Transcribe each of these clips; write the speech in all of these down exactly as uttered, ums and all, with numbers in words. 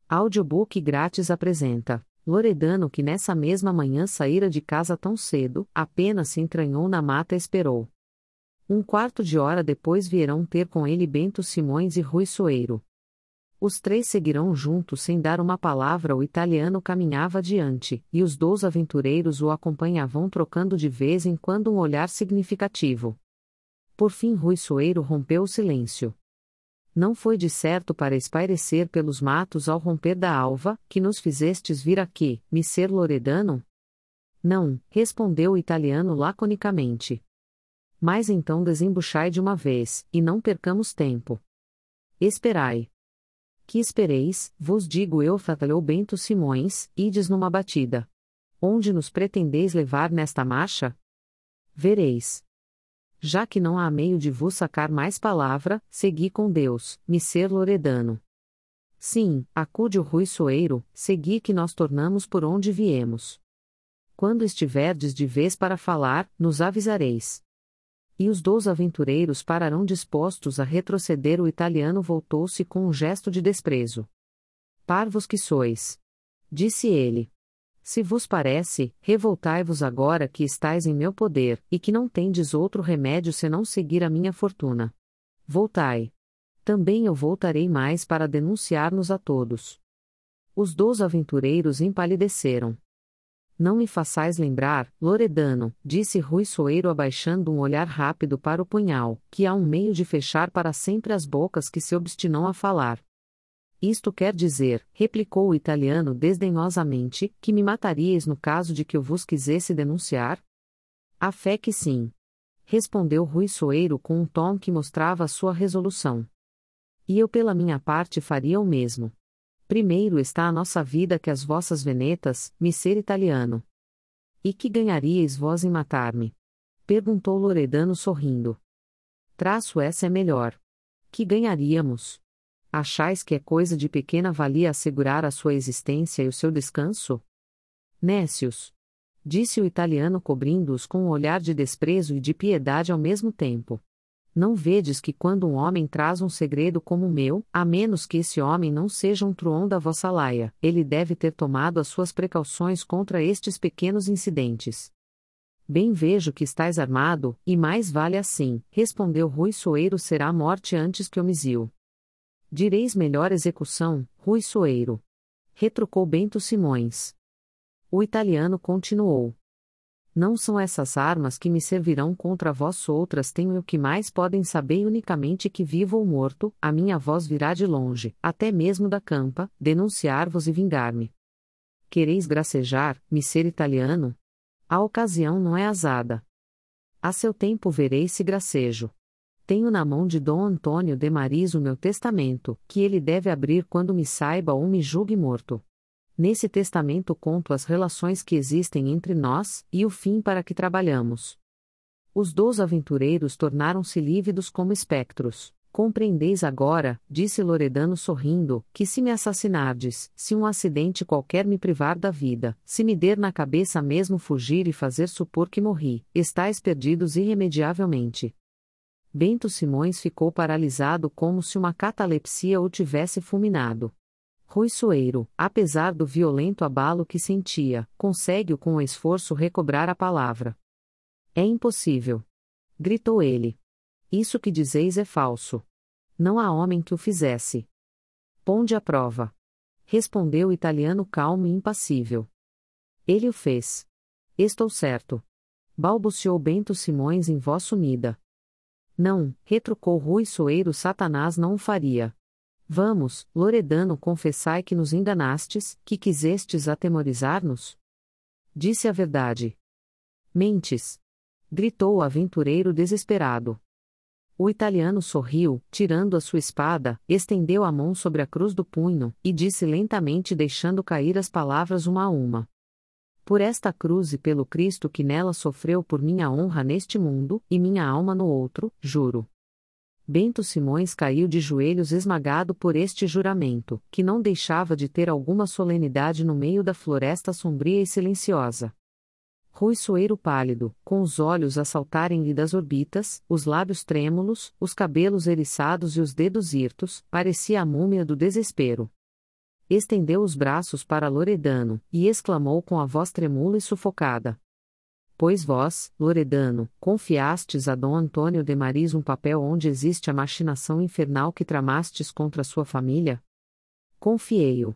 Audiobook grátis apresenta: Loredano, que nessa mesma manhã saíra de casa tão cedo, apenas se entranhou na mata e esperou. Um quarto de hora depois vieram ter com ele Bento Simões e Rui Soeiro. Os três seguirão juntos sem dar uma palavra. O italiano caminhava adiante, e os dois aventureiros o acompanhavam trocando de vez em quando um olhar significativo. Por fim Rui Soeiro rompeu o silêncio. Não foi de certo para espairecer pelos matos ao romper da alva, que nos fizestes vir aqui, misser Loredano? Não, respondeu o italiano laconicamente. Mas então desembuchai de uma vez, e não percamos tempo. Esperai. Que espereis, vos digo eu, fatalhou Bento Simões, ides numa batida. Onde nos pretendeis levar nesta marcha? Vereis. Já que não há meio de vos sacar mais palavra, segui com Deus, misser Loredano. Sim, acude o Rui Soeiro, segui que nós tornamos por onde viemos. Quando estiverdes de vez para falar, nos avisareis. E os dois aventureiros pararão dispostos a retroceder. O italiano voltou-se com um gesto de desprezo. Parvos que sois! Disse ele. Se vos parece, revoltai-vos agora que estáis em meu poder, e que não tendes outro remédio senão seguir a minha fortuna. Voltai. Também eu voltarei mais para denunciar-nos a todos. Os dois aventureiros empalideceram. Não me façais lembrar, Loredano, disse Rui Soeiro abaixando um olhar rápido para o punhal, que há um meio de fechar para sempre as bocas que se obstinam a falar. Isto quer dizer, replicou o italiano desdenhosamente, que me mataríeis no caso de que eu vos quisesse denunciar? A fé que sim. Respondeu Rui Soeiro com um tom que mostrava a sua resolução. E eu pela minha parte faria o mesmo. Primeiro está a nossa vida que as vossas venetas, misser italiano. E que ganharíeis vós em matar-me? Perguntou Loredano sorrindo. Traço essa é melhor. Que ganharíamos? Achais que é coisa de pequena valia assegurar a sua existência e o seu descanso? Nécios! Disse o italiano cobrindo-os com um olhar de desprezo e de piedade ao mesmo tempo. Não vedes que quando um homem traz um segredo como o meu, a menos que esse homem não seja um truão da vossa laia, ele deve ter tomado as suas precauções contra estes pequenos incidentes. Bem vejo que estais armado, e mais vale assim, respondeu Rui Soeiro, será morte antes que homicídio. Direis melhor execução, Rui Soeiro. Retrucou Bento Simões. O italiano continuou. Não são essas armas que me servirão contra vós, outras tenho o que mais podem saber unicamente que vivo ou morto, a minha voz virá de longe, até mesmo da campa, denunciar-vos e vingar-me. Quereis gracejar, misser italiano? A ocasião não é azada. A seu tempo vereis se gracejo. Tenho na mão de Dom Antônio de Maris o meu testamento, que ele deve abrir quando me saiba ou me julgue morto. Nesse testamento conto as relações que existem entre nós, e o fim para que trabalhamos. Os dois aventureiros tornaram-se lívidos como espectros. Compreendeis agora, disse Loredano sorrindo, que se me assassinardes, se um acidente qualquer me privar da vida, se me der na cabeça mesmo fugir e fazer supor que morri, estáis perdidos irremediavelmente. Bento Simões ficou paralisado como se uma catalepsia o tivesse fulminado. Rui Soeiro, apesar do violento abalo que sentia, consegue-o com esforço recobrar a palavra. É impossível! Gritou ele. Isso que dizeis é falso. Não há homem que o fizesse. Ponde à prova. Respondeu o italiano calmo e impassível. Ele o fez. Estou certo. Balbuciou Bento Simões em voz sumida. Não, retrucou Rui Soeiro, Satanás não o faria. Vamos, Loredano, confessai que nos enganastes, que quisestes atemorizar-nos? Disse a verdade. Mentes! Gritou o aventureiro desesperado. O italiano sorriu, tirando a sua espada, estendeu a mão sobre a cruz do punho, e disse lentamente, deixando cair as palavras uma a uma. Por esta cruz e pelo Cristo que nela sofreu por minha honra neste mundo, e minha alma no outro, juro. Bento Simões caiu de joelhos esmagado por este juramento, que não deixava de ter alguma solenidade no meio da floresta sombria e silenciosa. Rui Soeiro pálido, com os olhos a saltarem-lhe das orbitas, os lábios trêmulos, os cabelos eriçados e os dedos hirtos, parecia a múmia do desespero. Estendeu os braços para Loredano, e exclamou com a voz tremula e sufocada. Pois vós, Loredano, confiastes a Dom Antônio de Maris um papel onde existe a machinação infernal que tramastes contra sua família? Confiei-o.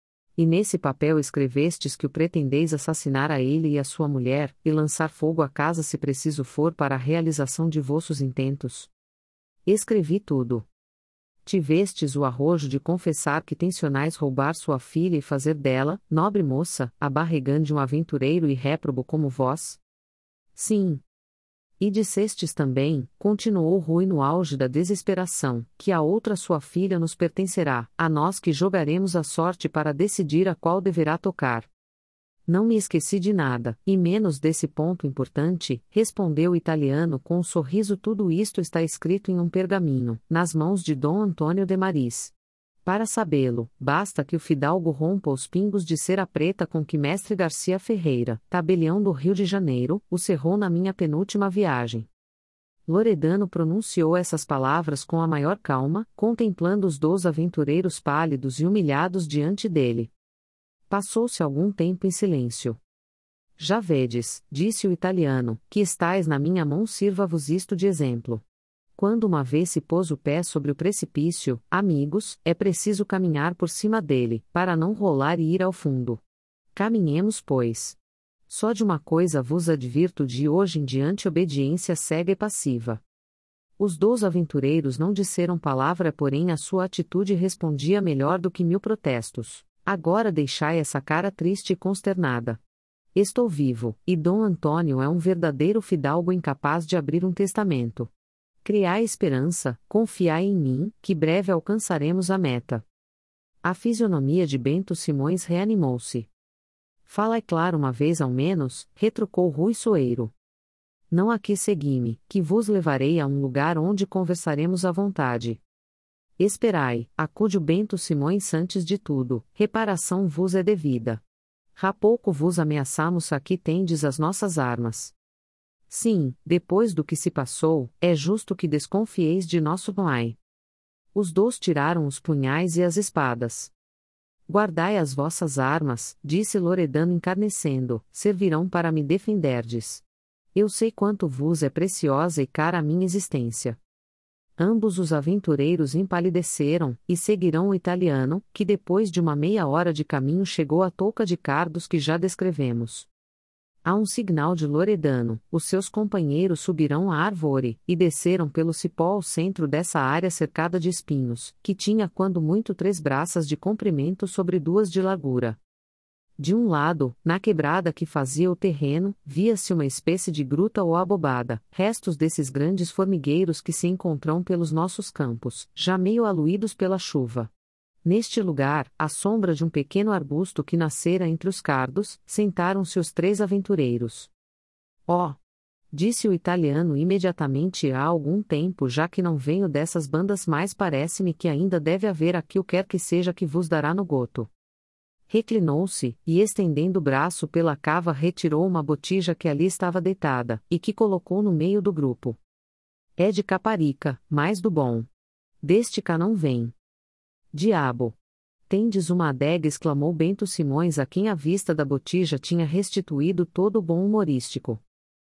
E nesse papel escrevestes que o pretendeis assassinar a ele e a sua mulher, e lançar fogo à casa se preciso for para a realização de vossos intentos. Escrevi tudo. Tivestes o arrojo de confessar que tencionais roubar sua filha e fazer dela, nobre moça, a barrigã de um aventureiro e réprobo como vós? Sim. E dissestes também, continuou Rui no auge da desesperação, que a outra sua filha nos pertencerá, a nós que jogaremos a sorte para decidir a qual deverá tocar. Não me esqueci de nada, e menos desse ponto importante, respondeu o italiano com um sorriso. Tudo isto está escrito em um pergaminho, nas mãos de Dom Antônio de Maris. Para sabê-lo, basta que o fidalgo rompa os pingos de cera preta com que mestre Garcia Ferreira, tabelião do Rio de Janeiro, o cerrou na minha penúltima viagem. Loredano pronunciou essas palavras com a maior calma, contemplando os dois aventureiros pálidos e humilhados diante dele. Passou-se algum tempo em silêncio. Já vedes, disse o italiano, que estais na minha mão, sirva-vos isto de exemplo. Quando uma vez se pôs o pé sobre o precipício, amigos, é preciso caminhar por cima dele, para não rolar e ir ao fundo. Caminhemos, pois. Só de uma coisa vos advirto: de hoje em diante obediência cega e passiva. Os dois aventureiros não disseram palavra, porém a sua atitude respondia melhor do que mil protestos. Agora deixai essa cara triste e consternada. Estou vivo, e Dom Antônio é um verdadeiro fidalgo incapaz de abrir um testamento. Criai esperança, confiai em mim, que breve alcançaremos a meta. A fisionomia de Bento Simões reanimou-se. Fala é claro uma vez ao menos, retrucou Rui Soeiro. Não aqui segui-me, que vos levarei a um lugar onde conversaremos à vontade. Esperai, acude o Bento Simões. Antes de tudo, reparação vos é devida. Há pouco vos ameaçamos, aqui tendes as nossas armas. Sim, depois do que se passou, é justo que desconfieis de nosso pai. Os dois tiraram os punhais e as espadas. Guardai as vossas armas, disse Loredano encarnecendo, servirão para me defenderdes. Eu sei quanto vos é preciosa e cara a minha existência. Ambos os aventureiros empalideceram, e seguirão o italiano, que depois de uma meia hora de caminho chegou à touca de cardos que já descrevemos. A um signal de Loredano, os seus companheiros subirão à árvore, e desceram pelo cipó ao centro dessa área cercada de espinhos, que tinha quando muito três braças de comprimento sobre duas de largura. De um lado, na quebrada que fazia o terreno, via-se uma espécie de gruta ou abobada, restos desses grandes formigueiros que se encontram pelos nossos campos, já meio aluídos pela chuva. Neste lugar, à sombra de um pequeno arbusto que nascera entre os cardos, sentaram-se os três aventureiros. Ó! Oh, disse o italiano imediatamente: há algum tempo já que não venho dessas bandas, mas parece-me que ainda deve haver aqui o quer que seja que vos dará no goto. Reclinou-se, e estendendo o braço pela cava retirou uma botija que ali estava deitada, e que colocou no meio do grupo. É de Caparica, mais do bom. Deste cá não vem. Diabo! Tendes uma adega, exclamou Bento Simões, a quem a vista da botija tinha restituído todo o bom humorístico.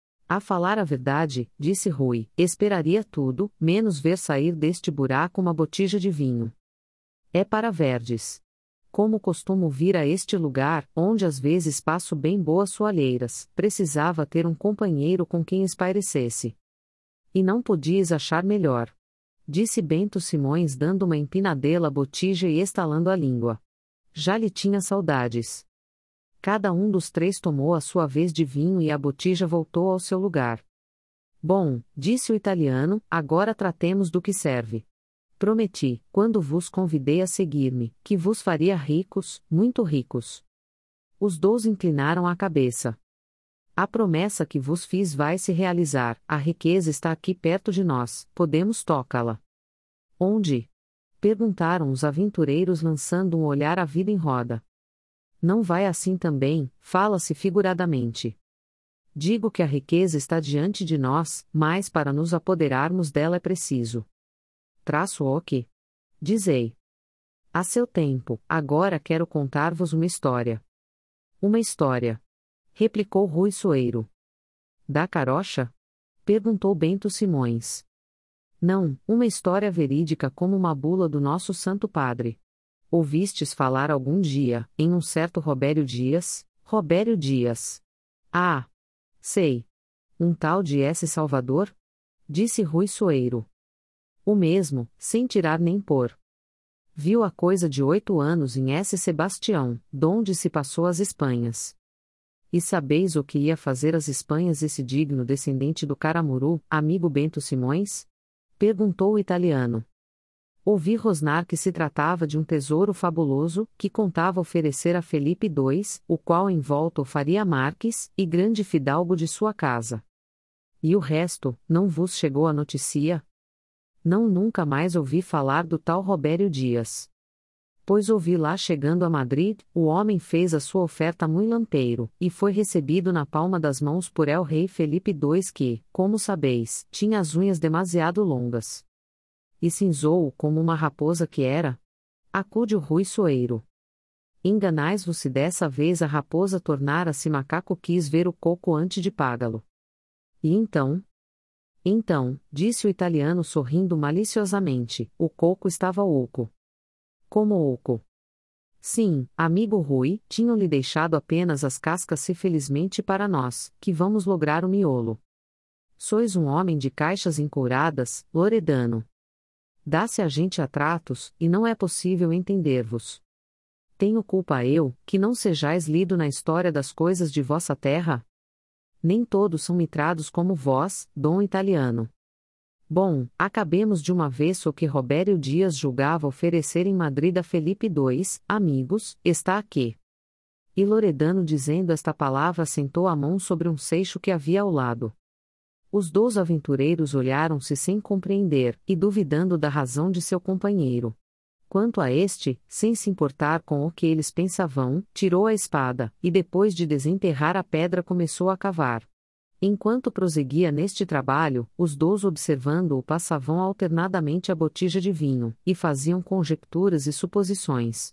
A falar a verdade, disse Rui, esperaria tudo, menos ver sair deste buraco uma botija de vinho. É para verdes. Como costumo vir a este lugar, onde às vezes passo bem boas soalheiras, precisava ter um companheiro com quem espairecesse. E não podias achar melhor. Disse Bento Simões, dando uma empinadela à botija e estalando a língua. Já lhe tinha saudades. Cada um dos três tomou a sua vez de vinho e a botija voltou ao seu lugar. Bom, disse o italiano, agora tratemos do que serve. Prometi, quando vos convidei a seguir-me, que vos faria ricos, muito ricos. Os dois inclinaram a cabeça. A promessa que vos fiz vai se realizar, a riqueza está aqui perto de nós, podemos tocá-la. Onde? Perguntaram os aventureiros, lançando um olhar à vida em roda. Não vai assim também, fala-se figuradamente. Digo que a riqueza está diante de nós, mas para nos apoderarmos dela é preciso. Traço o que? Dizei. A seu tempo, agora quero contar-vos uma história. Uma história. Replicou Rui Soeiro. Da carocha? Perguntou Bento Simões. Não, uma história verídica como uma bula do nosso Santo Padre. Ouvistes falar algum dia, em um certo Robério Dias? Robério Dias. Ah! Sei. Um tal de S. Salvador? Disse Rui Soeiro. O mesmo, sem tirar nem pôr. Viu a coisa de oito anos em S. Sebastião, donde se passou as Espanhas. E sabeis o que ia fazer as Espanhas esse digno descendente do Caramuru, amigo Bento Simões? Perguntou o italiano. Ouvi rosnar que se tratava de um tesouro fabuloso, que contava oferecer a Felipe dois, o qual em volta o faria marques, e grande fidalgo de sua casa. E o resto, não vos chegou a notícia? Não, nunca mais ouvi falar do tal Robério Dias. Pois ouvi lá chegando a Madrid, o homem fez a sua oferta muito lampeiro, e foi recebido na palma das mãos por el rei Felipe dois que, como sabeis, tinha as unhas demasiado longas. E cinzou-o como uma raposa que era? Acude o Rui Soeiro. Enganais-vos se dessa vez a raposa tornara-se macaco quis ver o coco antes de pagá-lo. E então? Então, disse o italiano sorrindo maliciosamente, o coco estava oco. Como oco? Sim, amigo Rui, tinham-lhe deixado apenas as cascas se felizmente para nós, que vamos lograr o miolo. Sois um homem de caixas encouradas, Loredano. Dá-se a gente a tratos, e não é possível entender-vos. Tenho culpa eu, que não sejais lido na história das coisas de vossa terra? Nem todos são mitrados como vós, dom italiano. Bom, acabemos de uma vez o que Robério Dias julgava oferecer em Madrid a Felipe dois, amigos, está aqui. E Loredano dizendo esta palavra sentou a mão sobre um seixo que havia ao lado. Os dois aventureiros olharam-se sem compreender, e duvidando da razão de seu companheiro. Quanto a este, sem se importar com o que eles pensavam, tirou a espada, e depois de desenterrar a pedra começou a cavar. Enquanto prosseguia neste trabalho, os dois observando-o passavam alternadamente a botija de vinho, e faziam conjecturas e suposições.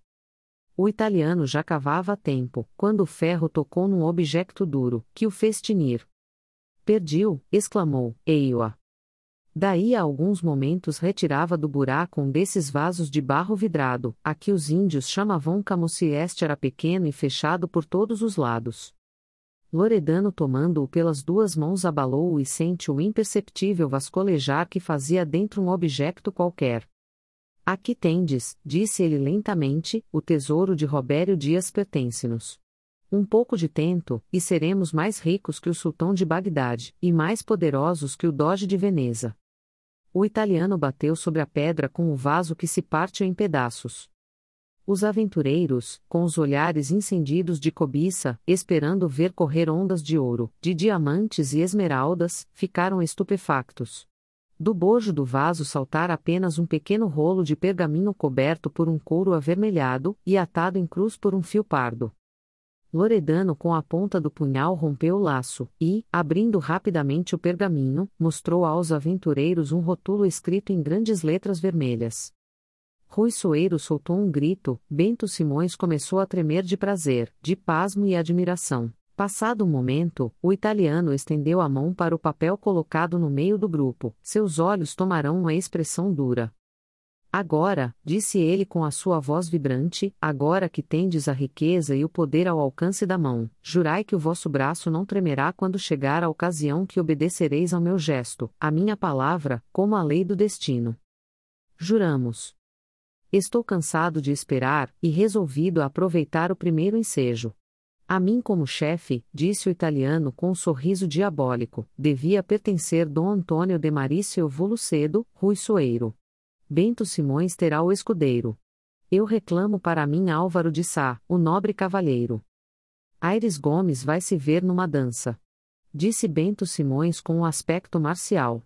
O italiano já cavava a tempo, quando o ferro tocou num objeto duro, que o fez tinir. Perdiu, exclamou, eio-a. Daí a alguns momentos retirava do buraco um desses vasos de barro vidrado, a que os índios chamavam como se este era pequeno e fechado por todos os lados. Loredano tomando-o pelas duas mãos abalou-o e sente o imperceptível vascolejar que fazia dentro um objeto qualquer. Aqui tendes, disse ele lentamente, o tesouro de Robério Dias pertence-nos. Um pouco de tento, e seremos mais ricos que o sultão de Bagdade, e mais poderosos que o doge de Veneza. O italiano bateu sobre a pedra com o vaso que se partiu em pedaços. Os aventureiros, com os olhares incendidos de cobiça, esperando ver correr ondas de ouro, de diamantes e esmeraldas, ficaram estupefactos. Do bojo do vaso saltara apenas um pequeno rolo de pergaminho coberto por um couro avermelhado, e atado em cruz por um fio pardo. Loredano com a ponta do punhal rompeu o laço, e, abrindo rapidamente o pergaminho, mostrou aos aventureiros um rótulo escrito em grandes letras vermelhas. Rui Soeiro soltou um grito, Bento Simões começou a tremer de prazer, de pasmo e admiração. Passado um momento, o italiano estendeu a mão para o papel colocado no meio do grupo, seus olhos tomarão uma expressão dura. Agora, disse ele com a sua voz vibrante, agora que tendes a riqueza e o poder ao alcance da mão, jurai que o vosso braço não tremerá quando chegar a ocasião que obedecereis ao meu gesto, à minha palavra, como a lei do destino. Juramos. Estou cansado de esperar, e resolvido a aproveitar o primeiro ensejo. A mim como chefe, disse o italiano com um sorriso diabólico, devia pertencer Dom Antônio de Marício Volucedo, Rui Soeiro. Bento Simões terá o escudeiro. Eu reclamo para mim Álvaro de Sá, o nobre cavalheiro. Aires Gomes vai se ver numa dança. Disse Bento Simões com um aspecto marcial.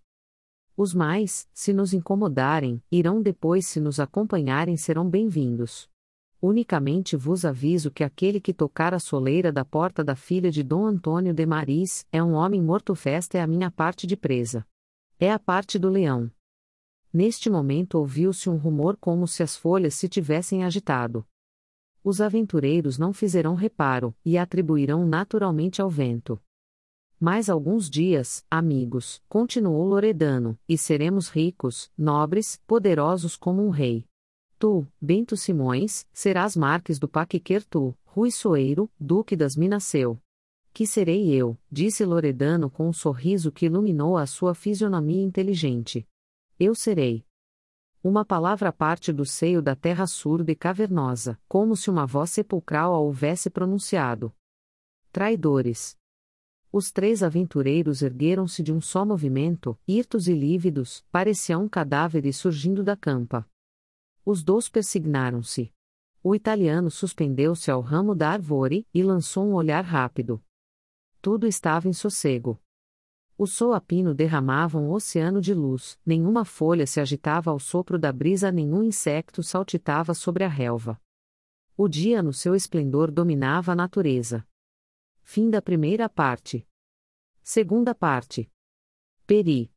Os mais, se nos incomodarem, irão depois se nos acompanharem serão bem-vindos. Unicamente vos aviso que aquele que tocar a soleira da porta da filha de Dom Antônio de Maris, é um homem morto festa é a minha parte de presa. É a parte do leão. Neste momento ouviu-se um rumor como se as folhas se tivessem agitado. Os aventureiros não fizeram reparo, e atribuirão naturalmente ao vento. Mais alguns dias, amigos, continuou Loredano, e seremos ricos, nobres, poderosos como um rei. Tu, Bento Simões, serás Marques do Paquiquer, tu, Rui Soeiro, Duque das Minaceu. Que serei eu, disse Loredano com um sorriso que iluminou a sua fisionomia inteligente. Eu serei. Uma palavra parte do seio da terra surda e cavernosa, como se uma voz sepulcral a houvesse pronunciado. Traidores. Os três aventureiros ergueram-se de um só movimento, hirtos e lívidos, pareciam cadáveres surgindo da campa. Os dois persignaram-se. O italiano suspendeu-se ao ramo da árvore, e lançou um olhar rápido. Tudo estava em sossego. O soapino derramava um oceano de luz, nenhuma folha se agitava ao sopro da brisa, nenhum insecto saltitava sobre a relva. O dia no seu esplendor dominava a natureza. Fim da primeira parte. Segunda parte. Peri.